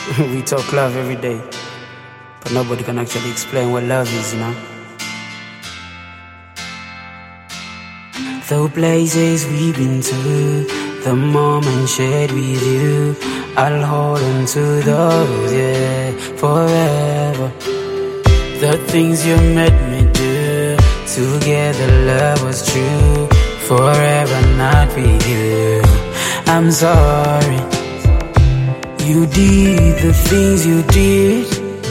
We talk love every day, but nobody can actually explain what love is, you know. The places we've been to, the moment shared with you, I'll hold on to those, yeah, forever. The things you made me do, together love was true, forever not with you. I'm sorry, you did the things you did,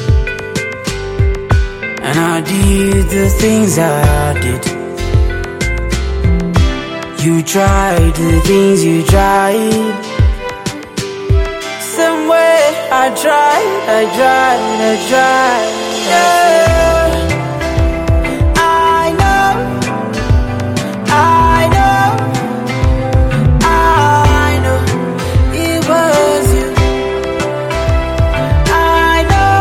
and I did the things I did. You tried the things you tried, some way I tried, yeah. I know, it was you. I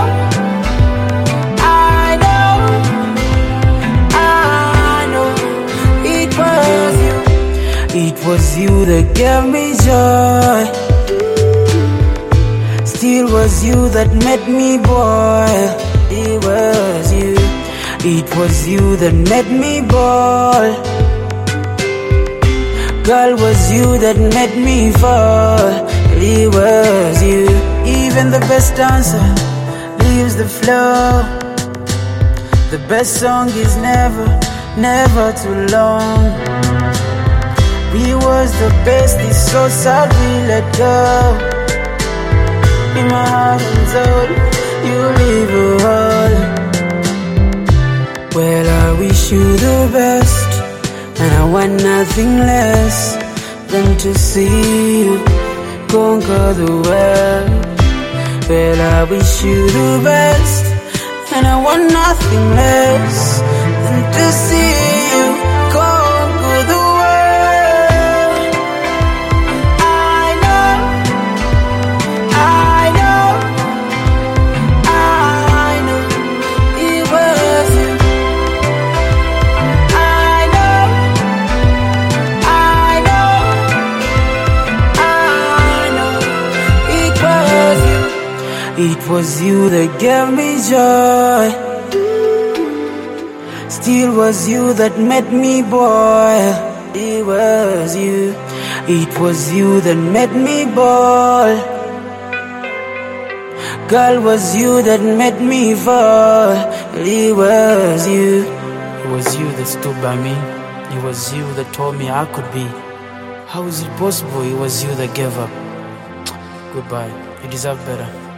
know, it was you. It was you that gave me joy, still was you that made me boil. It was you, it was you that made me boil. Girl, was you that made me fall. It was you. Even the best dancer leaves the floor. The best song is never too long. We was the best, it's so sad we let go. In my heart and soul, you leave a hole. Well, I wish you the best, and I want nothing less than to see you conquer the world. Well, I wish you the best, and I want nothing less than to see you conquer the world. It was you that gave me joy, still was you that made me boil. It was you, it was you that made me boil. Girl, was you that made me fall. It was you. It was you that stood by me. It was you that told me I could be. How is it possible? It was you that gave up. Goodbye. You deserve better.